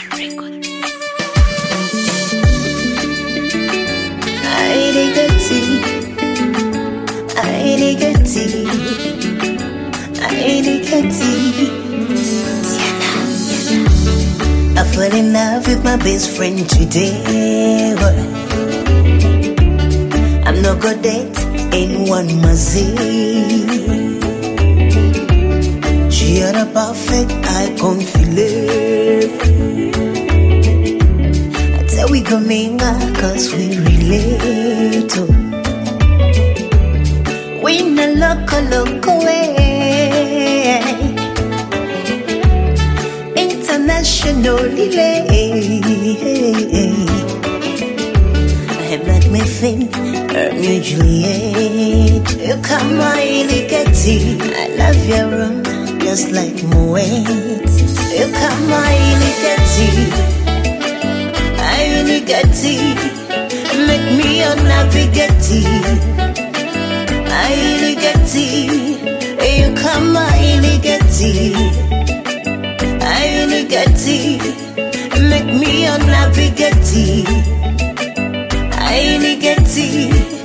I fell in love with my best friend today. I'm not good at anyone mazi. She had a perfect eye confidence. I tell we go minga cause we relate. We no look away. Internationally, I'm like my friend, Romeo Juliet. You come my Ligeti. I love your room just like Moet. You come my Ligeti. I Ligeti. Make me your navigator. I Ligeti. You come my Ligeti. I Ligeti, make me your navigator. I Ligeti,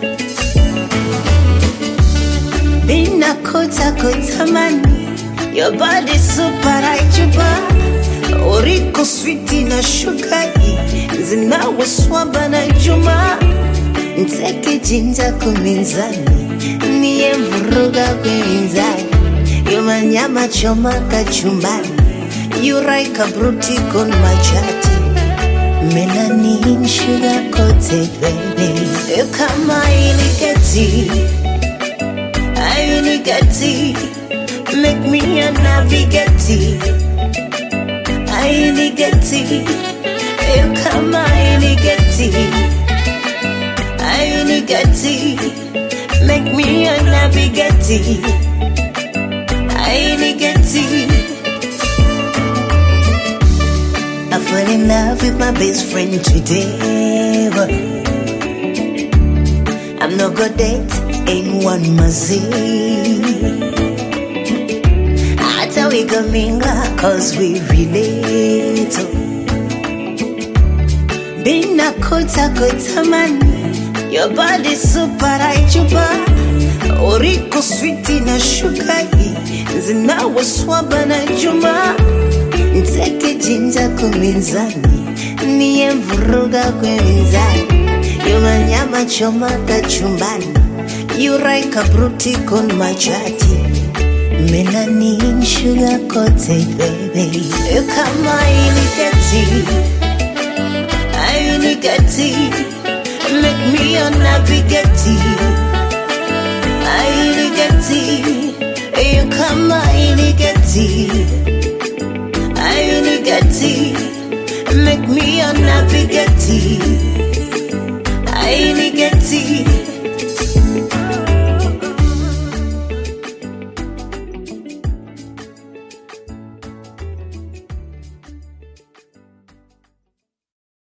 Bina kota mani, your body super aijuba. Oriko sweetie na sugar, zina waswaba na juma. Nteke jinja kuminzani, niye mvuruga kuminzani. Yumanyama choma kachumbani. You like a bruty on my chatty. Melanin sugar coated baby. You come my Ligeti. I Ligeti. Make me a navigator. I Ligeti. You come my Ligeti. I Ligeti. Make me a navigator. I Ligeti. I fell in love with my best friend today. I'm not good at anyone mazi. I tell we go minga cause we relate. Bina kota mani, your body super aijuba. Oriko sweetie na sugar, zina waswaba na juma. Nteke jinja kuminzani, niye mvuruga kuminzani. Yumanyama choma kachumbani. You like a bruty on my chatty. Melanin sugar coated baby. You come my Ligeti. I Ligeti. Make me your navigator. I Ligeti. You come my Ligeti. I Ligeti, make me your navigator. I Ligeti.